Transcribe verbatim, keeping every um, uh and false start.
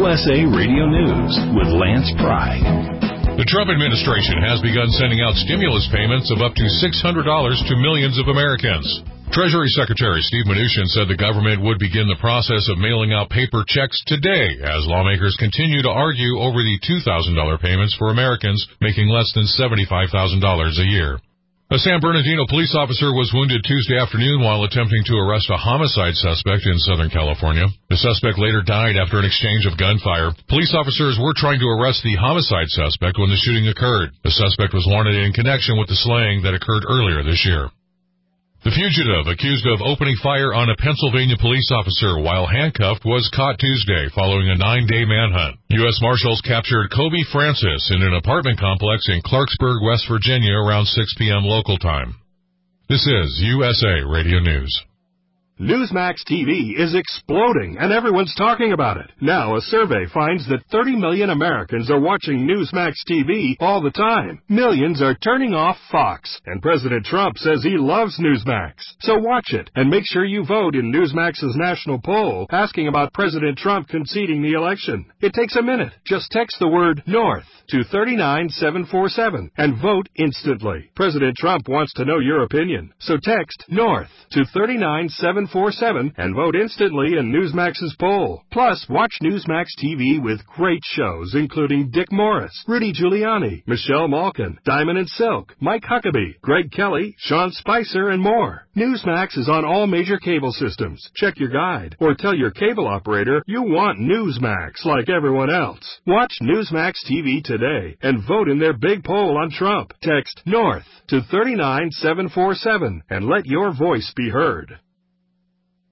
S A Radio News with Lance Pry. The Trump administration has begun sending out stimulus payments of up to six hundred dollars to millions of Americans. Treasury Secretary Steve Mnuchin said the government would begin the process of mailing out paper checks today as lawmakers continue to argue over the two thousand dollars payments for Americans making less than seventy-five thousand dollars a year. A San Bernardino police officer was wounded Tuesday afternoon while attempting to arrest a homicide suspect in Southern California. The suspect later died after an exchange of gunfire. Police officers were trying to arrest the homicide suspect when the shooting occurred. The suspect was wanted in connection with the slaying that occurred earlier this year. The fugitive, accused of opening fire on a Pennsylvania police officer while handcuffed, was caught Tuesday following a nine-day manhunt. U S Marshals captured Kobe Francis in an apartment complex in Clarksburg, West Virginia around six p.m. local time. This is U S A Radio News. Newsmax T V is exploding, and everyone's talking about it. Now, a survey finds that thirty million Americans are watching Newsmax T V all the time. Millions are turning off Fox, and President Trump says he loves Newsmax. So watch it, and make sure you vote in Newsmax's national poll asking about President Trump conceding the election. It takes a minute. Just text the word NORTH to three nine seven four seven and vote instantly. President Trump wants to know your opinion, so text NORTH to three nine seven four seven and vote instantly in Newsmax's poll. Plus, watch Newsmax T V with great shows including Dick Morris, Rudy Giuliani, Michelle Malkin, Diamond and Silk, Mike Huckabee, Greg Kelly, Sean Spicer, and more. Newsmax is on all major cable systems. Check your guide or tell your cable operator you want Newsmax like everyone else. Watch Newsmax T V today and vote in their big poll on Trump. Text NORTH to three nine seven four seven and let your voice be heard.